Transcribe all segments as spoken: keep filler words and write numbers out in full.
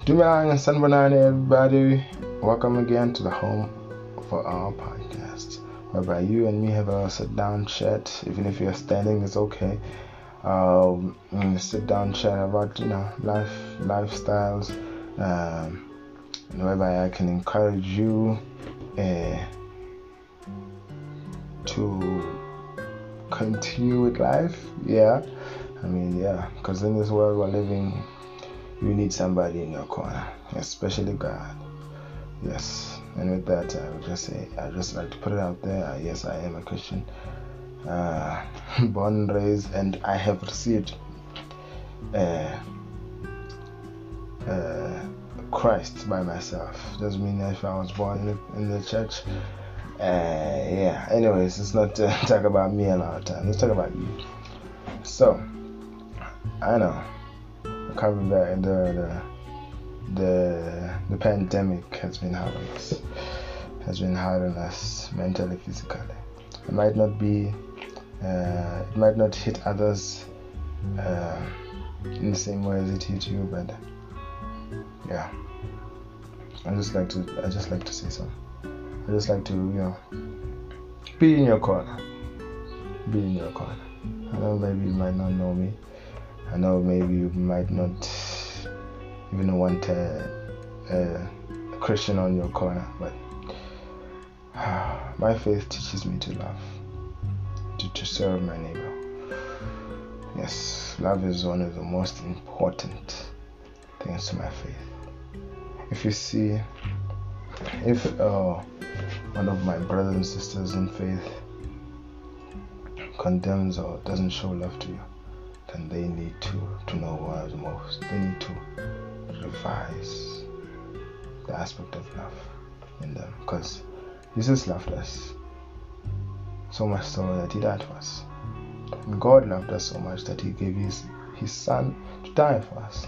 Dumang and San Banana, everybody. Welcome again to the home for our podcast, whereby you and me have a sit down chat. Even if you're standing, it's okay. Um, sit down chat about you know life, lifestyles, um, whereby I can encourage you uh, to continue with life. Yeah, I mean, yeah, because in this world we're living, you need somebody in your corner, especially God. Yes, and with that, I would just say, I just like to put it out there. Uh, yes, I am a Christian, uh, born and raised, and I have received uh, uh, Christ by myself. Doesn't mean if I was born in the, in the church. Uh, yeah. Anyways, let's not uh, talk about me a lot of time. Let's talk about you. So, I know, coming back, the the the, the pandemic has been hard on us. Has been hard on us mentally, physically. It might not be. Uh, it might not hit others uh, in the same way as it hit you, but yeah. I just like to. I just like to say something. I just like to, you know, be in your corner. Be in your corner. I know maybe you might not know me. I know maybe you might not even want a, a Christian on your corner, but uh, my faith teaches me to love, to, to serve my neighbor. Yes, love is one of the most important things to my faith. If you see, if uh, one of my brothers and sisters in faith condemns or doesn't show love to you, then they need to, to know what is most. They need to revise the aspect of love in them, because Jesus loved us so much so that he died for us. And God loved us so much that he gave his, his son to die for us.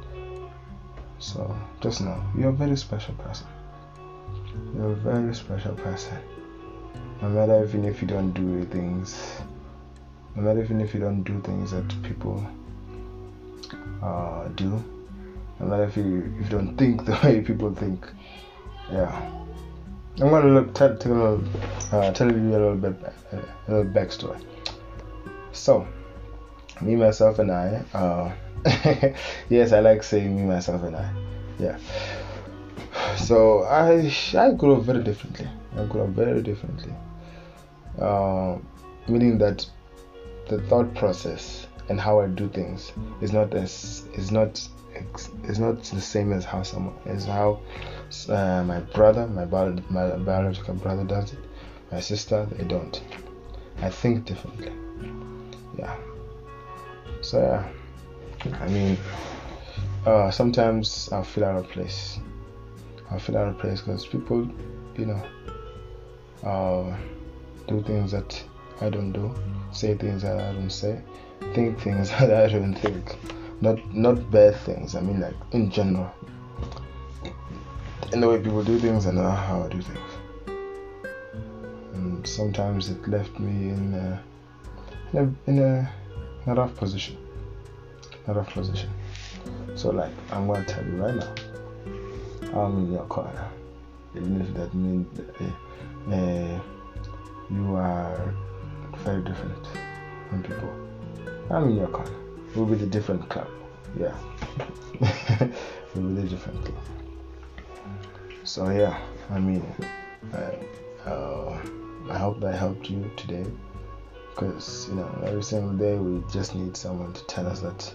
So just know, you're a very special person. You're a very special person. No matter even if you don't do things, no matter even if you don't do things that people uh, do, no matter if you if you don't think the way people think, yeah. I'm gonna look, tell, tell, a little, uh, tell you a little bit, uh, a little backstory. So, me, myself, and I. Uh, yes, I like saying me, myself, and I. Yeah. So I I grew up very differently. I grew up very differently. Uh, meaning that the thought process and how I do things is not as is not is not the same as how someone as how uh, my brother, my bio, my biological brother does it. My sister, they don't. I think differently. Yeah. So yeah. I mean, uh, sometimes I feel out of place. I feel out of place because people, you know, uh, do things that I don't do, say things that I don't say, think things that I don't think. Not not bad things. I mean, like in general, in the way people do things and not how I do things. And sometimes it left me in a in a, in a, in a rough position. A rough position. So, like, I'm gonna tell you right now. I'm in your corner, even if that means uh, uh, you are very different from people. I'm in your corner. We'll be the different club. Yeah. We'll be the different club. So yeah, I mean, I, uh, I hope that helped you today, because you know every single day we just need someone to tell us that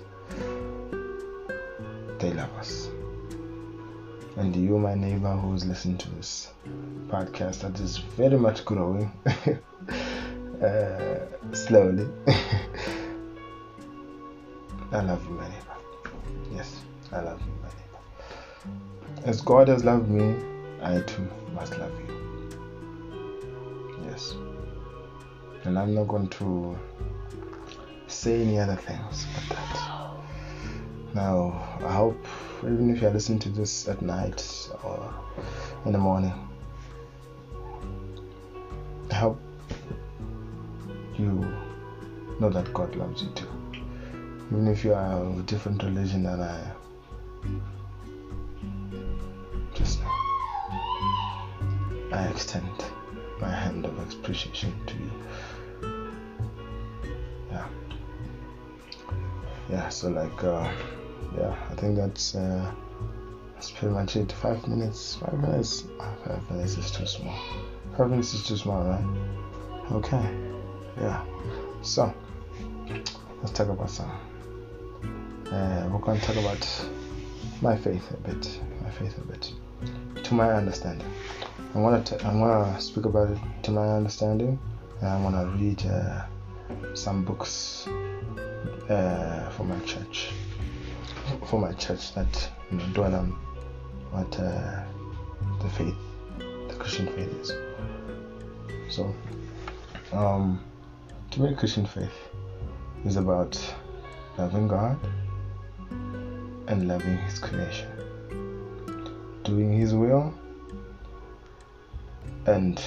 they love us. And you, my neighbor who's listening to this podcast that is very much growing uh, slowly, I love you, my neighbor. Yes, I love you, my neighbor. As God has loved me, I too must love you. Yes. And I'm not going to say any other things but that. Now, I hope, even if you're listening to this at night or in the morning, I hope you know that God loves you too. Even if you are of a different religion than I am, I extend my hand of appreciation to you. Yeah. Yeah, so like, uh, yeah, I think that's, uh, that's pretty much it. Five minutes, five minutes, oh, five minutes is too small. Five minutes is too small, right? Okay, yeah. So, let's talk about some. Uh, we're going to talk about my faith a bit. My faith a bit. To my understanding, I want to. I want to speak about it to my understanding, and I want to read uh, some books uh, for my church. For my church that you know, dwell on what uh, the faith, the Christian faith is. So, um, to me, Christian faith is about loving God and loving His creation, doing His will, and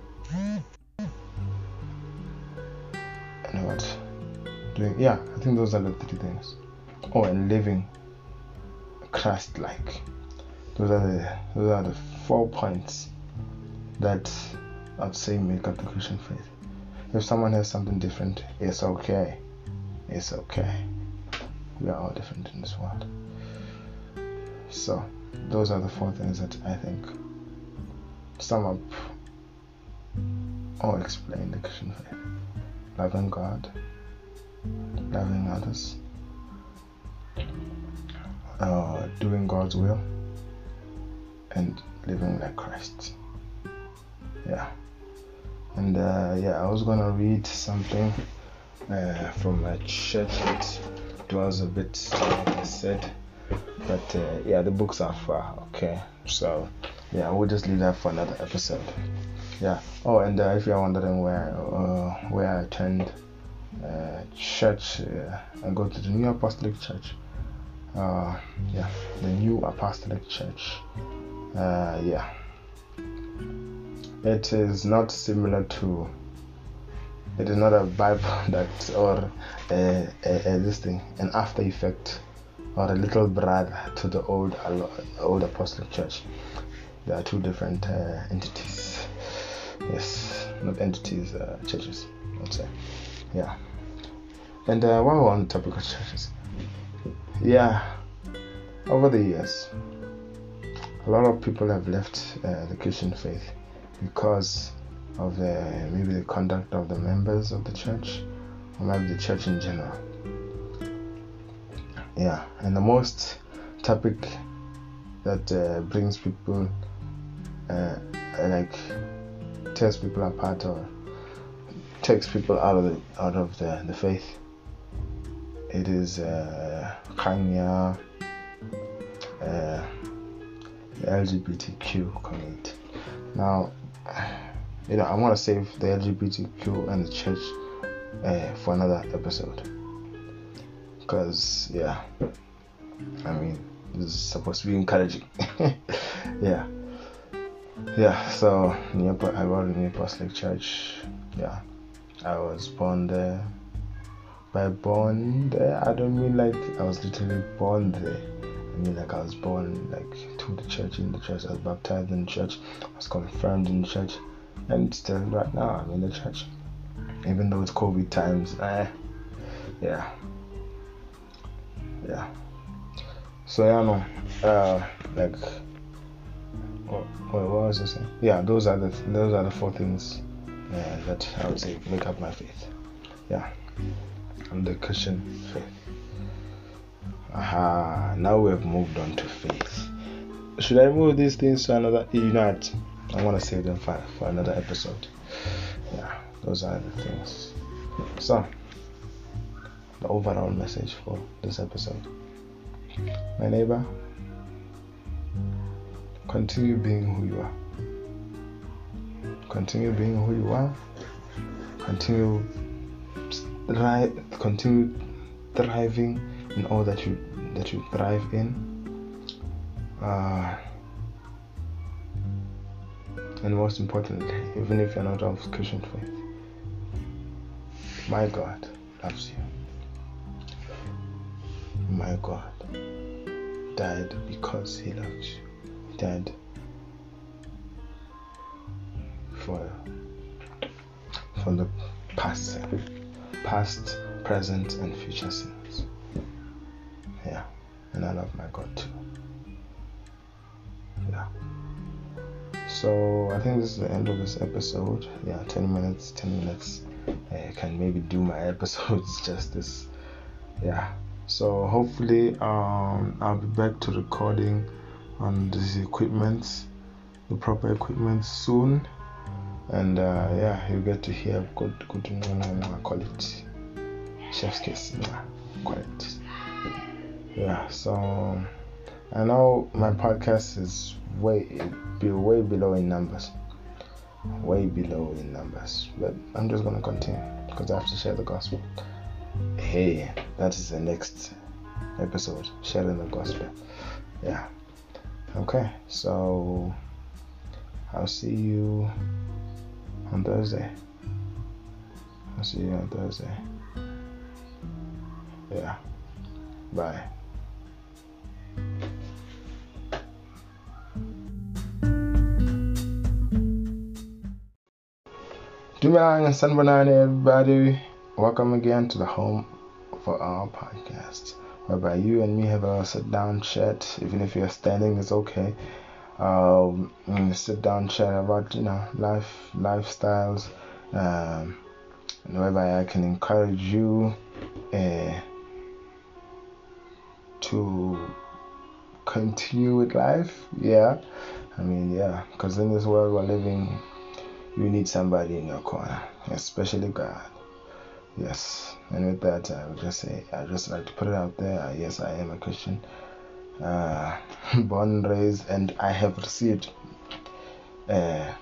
and what? Doing yeah, I think those are the three things. Oh, and living Christ-like. Those are the those are the four points that I'd say make up the Christian faith. If someone has something different, it's okay. It's okay. We are all different in this world. So, those are the four things that I think sum up or explain the Christian faith. Loving God, loving others, uh, doing God's will, and living like Christ. Yeah. And uh, yeah, I was gonna read something uh, from my church. It dwells a bit, like I said, but uh, yeah, the books are far. Okay, so yeah, we'll just leave that for another episode. Yeah. Oh, and uh, if you're wondering where uh, where I attend uh, church, uh, I go to the New Apostolic Church. Uh, yeah, the New Apostolic Church. Uh, yeah. It is not similar to. It is not a byproduct or a, a, a this thing, an after effect or a little brother to the old old Apostolic Church. There are two different uh, entities. Yes, not entities, uh, churches, I'd say. Yeah. And uh, while we're on the topic of churches, yeah, over the years, a lot of people have left uh, the Christian faith because of the, maybe the conduct of the members of the church, or maybe the church in general. Yeah, and the most topic that uh, brings people, uh, like, tears people apart or takes people out of the out of the, the faith, it is uh, Kanya, uh, the L G B T Q community. Now, you know, I want to save the L G B T Q and the church uh, for another episode, because yeah, I mean, this is supposed to be encouraging. yeah, yeah. So, I go to New Apostolic Church. Yeah, I was born there. By born there, I don't mean like I was literally born there. I mean like I was born like to the church, in the church. I was baptized in the church. I was confirmed in the church, and still right now I'm in the church. Even though it's COVID times, eh, yeah, yeah. So yeah, no, uh, like, what, what was I saying? Yeah, those are the those are the four things uh, that I would say make up my faith. Yeah. And the Christian faith. Aha, now we have moved on to faith. Should I move these things to another? You know what? I want to save them for, for another episode. Yeah, those are the things. So, the overall message for this episode. My neighbor, continue being who you are. Continue being who you are. Continue Thrive, continue thriving in all that you that you thrive in, uh, and most importantly, even if you're not of Christian faith, my God loves you. My God died because He loves you. He died for for the past sin, past, present, and future sins. Yeah, and I love my God too. Yeah. So I think this is the end of this episode. Yeah, ten minutes, ten minutes. I can maybe do my episodes justice. Yeah. So hopefully, um, I'll be back to recording on this equipment, the proper equipment soon, and uh, yeah, you get to hear good, good. I call it chef's kiss. Yeah, quite. Yeah. So I know my podcast is way, be way below in numbers, way below in numbers, but I'm just gonna continue because I have to share the gospel. Hey, that is the next episode, sharing the gospel. Yeah. Okay, so I'll see you on Thursday. I'll see you on Thursday. Yeah. Bye. Dumelang and Sanbanani, everybody. Welcome again to the home for our podcast, whereby you and me have a sit down chat. Even if you're standing, it's okay. Um, sit down chat about, you know, life, lifestyles, um, and whereby I can encourage you uh, to continue with life. Yeah, I mean, yeah, because in this world we're living, you need somebody in your corner, especially God. Yes, and with that, I would just say, I just like to put it out there. Yes, I am a Christian, uh, born, raised, and I have received uh,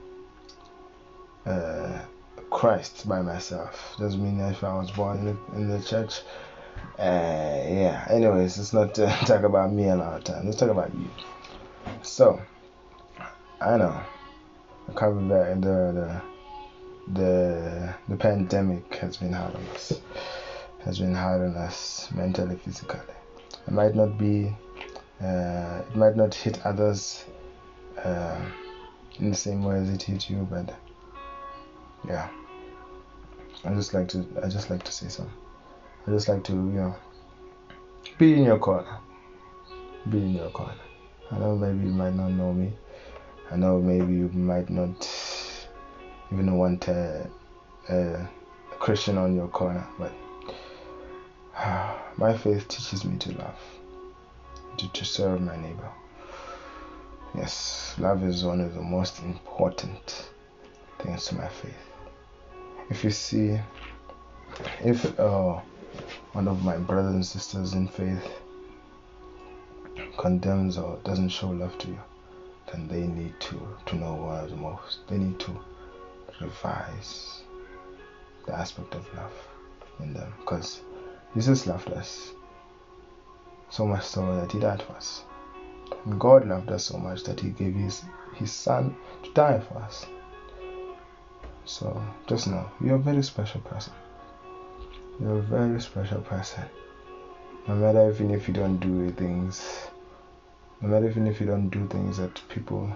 uh, Christ by myself. Doesn't mean that if I was born in the, in the church. Uh, yeah. Anyways, let's not uh, talk about me a lot of time. Let's talk about you. So, I know, coming back, the the. The the pandemic has been hard on us. Has been hard on us mentally, physically. It might not be, uh, it might not hit others uh, in the same way as it hit you, but yeah. I just like to, I just like to say something. I just like to, you know, be in your corner. Be in your corner. I know maybe you might not know me. I know maybe you might not even want a, a Christian on your corner, but uh, my faith teaches me to love, to, to serve my neighbor. Yes, love is one of the most important things to my faith. If you see, if uh, one of my brothers and sisters in faith condemns or doesn't show love to you, then they need to, to know what the most. They need to revise the aspect of love in them, because Jesus loved us so much so that he died for us, and God loved us so much that he gave his his son to die for us. So just know you're a very special person. You're a very special person. No matter even if you don't do things, no matter even if you don't do things that people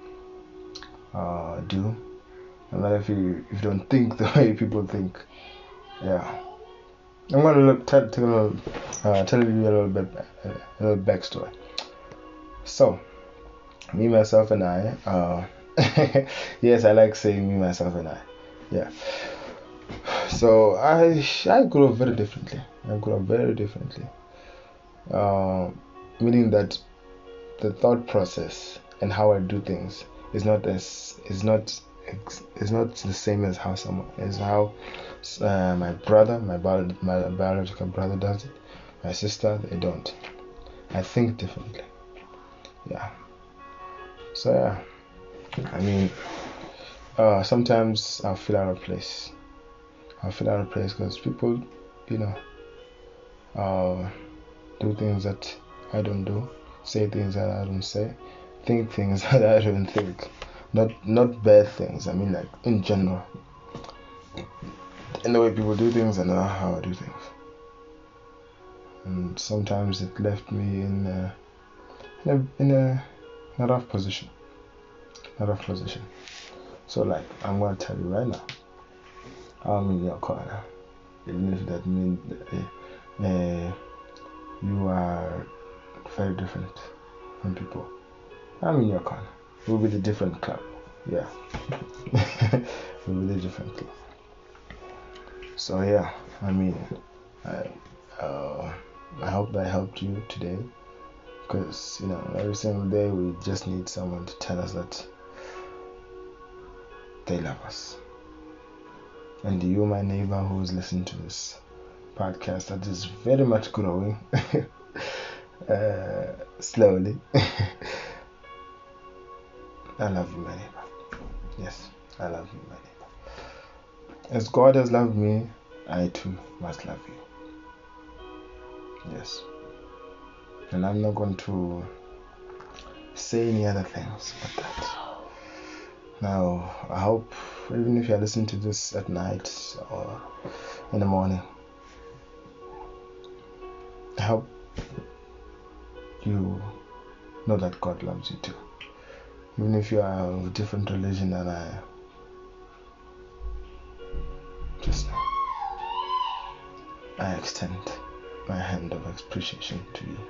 uh, do. No matter if you if you don't think the way people think, yeah. I'm gonna look, tell tell, uh, tell you a little bit a little backstory. So, me myself and I. Uh, yes, I like saying me myself and I. Yeah. So I I grew up very differently. I grew up very differently. Uh, meaning that the thought process and how I do things is not as is not. It's not the same as how someone as how uh, my brother, my bio, my biological brother does it. My sister, they don't. I think differently. Yeah. So yeah, I mean, uh, sometimes I feel out of place. I feel out of place because people, you know, uh, do things that I don't do, say things that I don't say, think things that I don't think. Not not bad things. I mean, like in general, in the way people do things and not how I do things. And sometimes it left me in a, in a, in a, in a rough position. A rough position. So like I'm gonna tell you right now, I'm in your corner, even if that means uh, uh, you are very different from people. I'm in your corner. We'll be the different club. Yeah. We'll be the different club. So yeah, I mean, I uh, I hope that helped you today, because you know every single day we just need someone to tell us that they love us. And you, my neighbor who's listening to this podcast that is very much growing uh, slowly. I love you, my neighbor. Yes, I love you, my neighbor. As God has loved me, I too must love you. Yes. And I'm not going to say any other things but that. Now, I hope, even if you're listening to this at night or in the morning, I hope you know that God loves you too. Even if you are of a different religion than I am, just know I extend my hand of appreciation to you.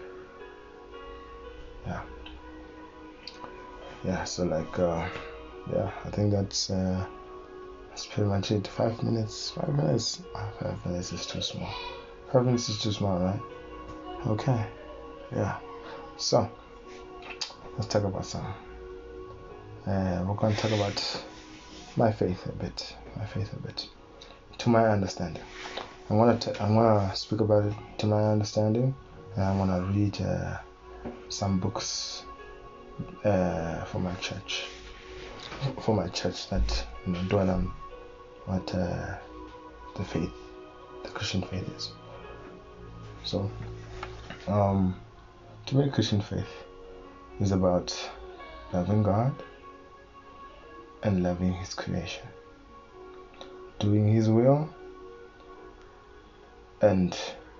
Yeah. Yeah, so like, uh, yeah, I think that's, uh, that's pretty much it. Five minutes, five minutes, oh, five minutes is too small. Five minutes is too small, right? Okay, yeah. So, let's talk about something. Uh, we're going to talk about my faith a bit, my faith a bit, to my understanding. I'm gonna t- I'm gonna speak about it to my understanding, and I'm gonna read uh, some books uh, for my church, for my church that you know dwell on what uh, the faith, the Christian faith is. So, um, to me, Christian faith is about loving God and loving His creation, doing His will, and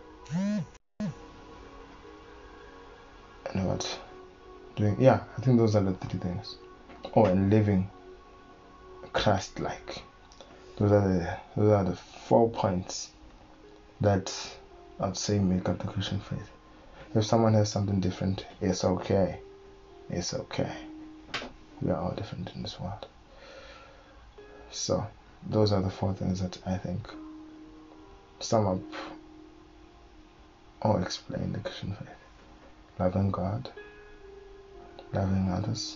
and what doing? Yeah, I think those are the three things. Oh, and living Christ-like. Those are the those are the four points that I'd say make up the Christian faith. If someone has something different, it's okay. It's okay. We are all different in this world. So those are the four things that I think sum up or explain the Christian faith. Loving God, loving others,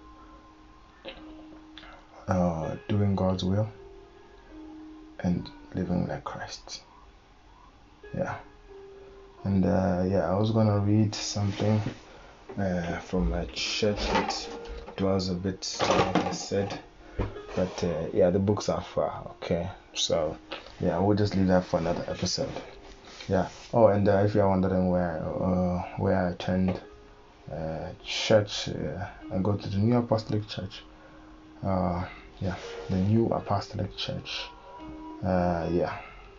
uh, doing God's will, and living like Christ. Yeah. And uh, yeah, I was gonna read something uh, from my church that dwells a bit, like I said, but uh, yeah, the books are far. Okay, so yeah, we'll just leave that for another episode. Yeah. Oh, and uh, if you're wondering where uh, where I attend uh, church, uh, I go to the New Apostolic Church. Uh, yeah, the New Apostolic Church. Uh, yeah.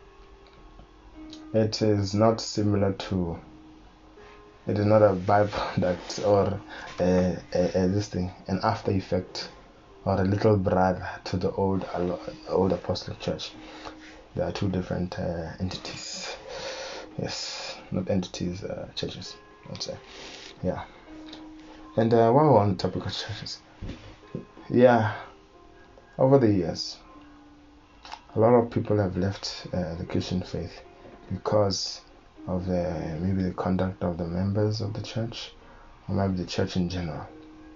It is not similar to, it is not a byproduct or a, a, a this thing, an after effect or a little brother to the old old apostolic church. There are two different uh, entities. Yes, not entities, uh, churches, I'd say. Yeah. And uh, while we're on the topic of churches, yeah, over the years, a lot of people have left uh, the Christian faith because of the maybe the conduct of the members of the church, or maybe the church in general.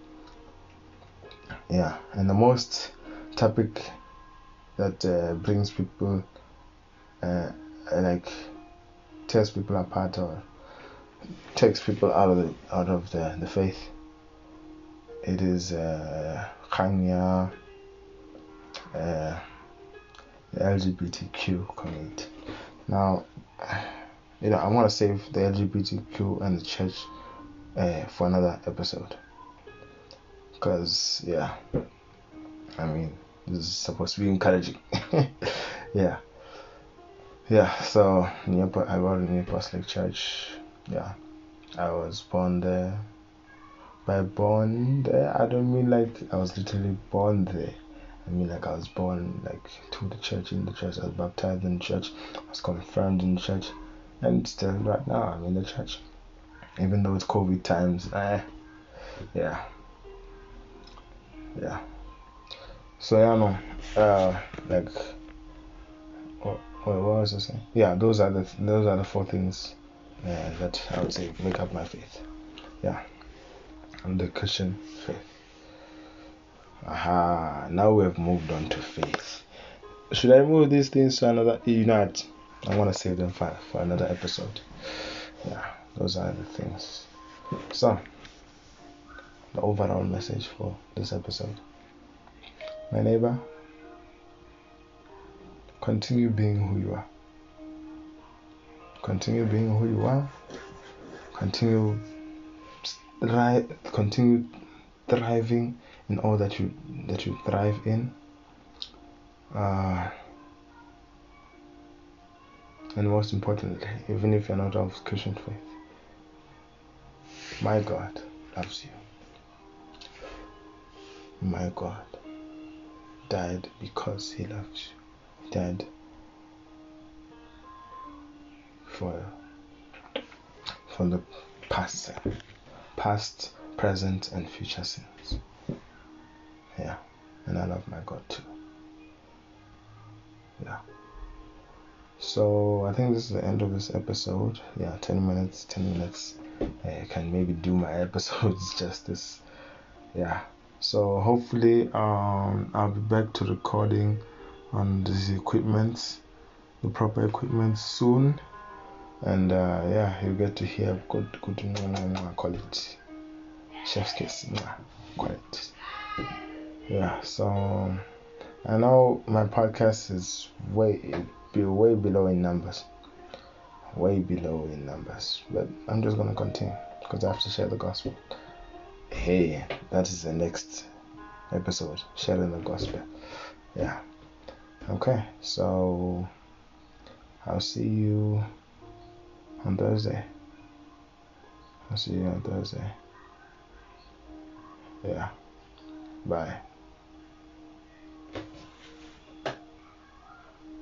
Yeah, and the most topic that uh, brings people, uh, like tears people apart or takes people out of the out of the, the faith, it is uh, Khanya, uh, the L G B T Q community. Now, you know, I want to save the L G B T Q and the church uh, for another episode, because yeah, I mean, this is supposed to be encouraging. yeah, yeah. So New, I got a New Apostolic Church. Yeah, I was born there. By born there, I don't mean like I was literally born there. I mean, like I was born like to the church, in the church. I was baptized in the church. I was confirmed in the church, and still right now I'm in the church, even though it's COVID times. Eh, yeah, yeah. So yeah, no, uh, like, what, what was I saying? Yeah, those are the those are the four things uh, that I would say make up my faith. Yeah, and the Christian faith. Aha, now we have moved on to faith. Should I move these things to another? You know, what? I want to save them for for another episode. Yeah, those are the things. So, the overall message for this episode. My neighbor, continue being who you are. Continue being who you are. Continue thrive. Continue thriving in all that you that you thrive in. Uh, and most importantly, even if you're not of Christian faith, my God loves you. My God died because He loves you. He died for for the past sin, past, present, and future sins. Yeah, and I love my God too. Yeah. So I think this is the end of this episode. Yeah, ten minutes. Ten minutes. I can maybe do my episodes justice. Yeah. So hopefully, um, I'll be back to recording on this equipment, the proper equipment soon. And uh, yeah, you get to hear good, good, quality. Chef's kiss, quality. Yeah. So I know my podcast is way, be way below in numbers, way below in numbers. But I'm just gonna continue because I have to share the gospel. Hey, that is the next episode, sharing the gospel. Yeah. Okay, so I'll see you on Thursday. I'll see you on Thursday. Yeah. Bye.